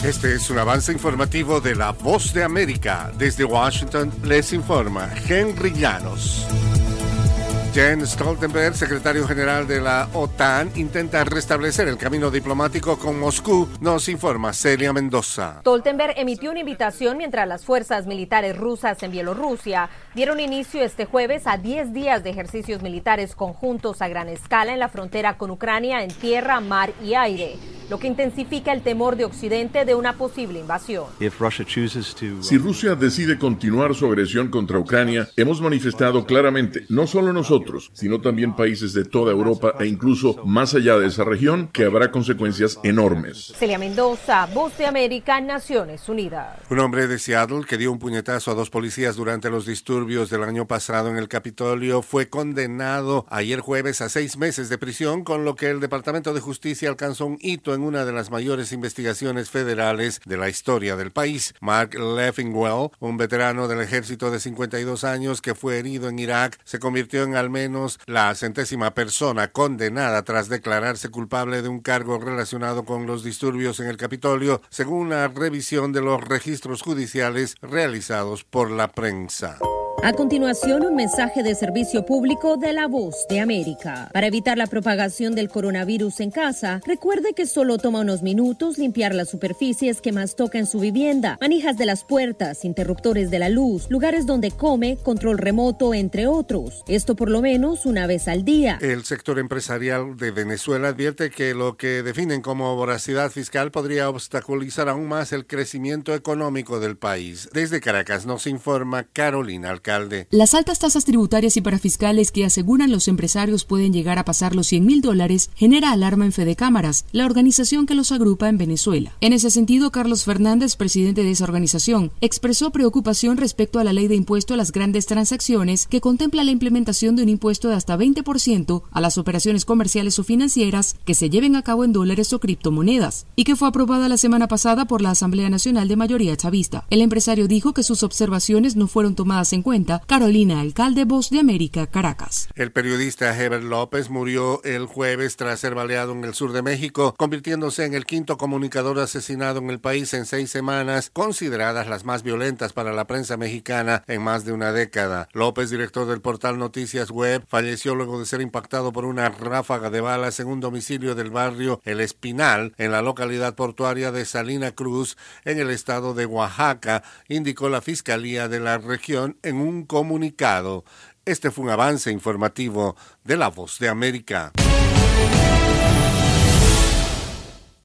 Este es un avance informativo de La Voz de América. Desde Washington les informa Henry Llanos. Jens Stoltenberg, secretario general de la OTAN, intenta restablecer el camino diplomático con Moscú, nos informa Celia Mendoza. Stoltenberg emitió una invitación mientras las fuerzas militares rusas en Bielorrusia dieron inicio este jueves a 10 días de ejercicios militares conjuntos a gran escala en la frontera con Ucrania en tierra, mar y aire, lo que intensifica el temor de Occidente de una posible invasión. Si Rusia decide continuar su agresión contra Ucrania, hemos manifestado claramente, no solo nosotros, sino también países de toda Europa e incluso más allá de esa región, que habrá consecuencias enormes. Celia Mendoza, Voz de América, Naciones Unidas. Un hombre de Seattle que dio un puñetazo a 2 policías durante los disturbios del año pasado en el Capitolio fue condenado ayer jueves a 6 meses de prisión, con lo que el Departamento de Justicia alcanzó un hito en una de las mayores investigaciones federales de la historia del país. Mark Leffingwell, un veterano del ejército de 52 años que fue herido en Irak, se convirtió en al menos la 100ª persona condenada tras declararse culpable de un cargo relacionado con los disturbios en el Capitolio, según una revisión de los registros judiciales realizados por la prensa. A continuación, un mensaje de servicio público de La Voz de América. Para evitar la propagación del coronavirus en casa, recuerde que solo toma unos minutos limpiar las superficies que más toca en su vivienda, manijas de las puertas, interruptores de la luz, lugares donde come, control remoto, entre otros. Esto por lo menos una vez al día. El sector empresarial de Venezuela advierte que lo que definen como voracidad fiscal podría obstaculizar aún más el crecimiento económico del país. Desde Caracas nos informa Carolina Alcalde. Las altas tasas tributarias y parafiscales que aseguran los empresarios pueden llegar a pasar los $100,000 genera alarma en Fedecámaras, la organización que los agrupa en Venezuela. En ese sentido, Carlos Fernández, presidente de esa organización, expresó preocupación respecto a la ley de impuesto a las grandes transacciones que contempla la implementación de un impuesto de hasta 20% a las operaciones comerciales o financieras que se lleven a cabo en dólares o criptomonedas, y que fue aprobada la semana pasada por la Asamblea Nacional de mayoría chavista. El empresario dijo que sus observaciones no fueron tomadas en cuenta. Carolina Alcalde, Voz de América, Caracas. El periodista Heber López murió el jueves tras ser baleado en el sur de México, convirtiéndose en el 5º comunicador asesinado en el país en 6 semanas, consideradas las más violentas para la prensa mexicana en más de una década. López, director del portal Noticias Web, falleció luego de ser impactado por una ráfaga de balas en un domicilio del barrio El Espinal, en la localidad portuaria de Salina Cruz, en el estado de Oaxaca, indicó la Fiscalía de la región en un comunicado. Este fue un avance informativo de La Voz de América.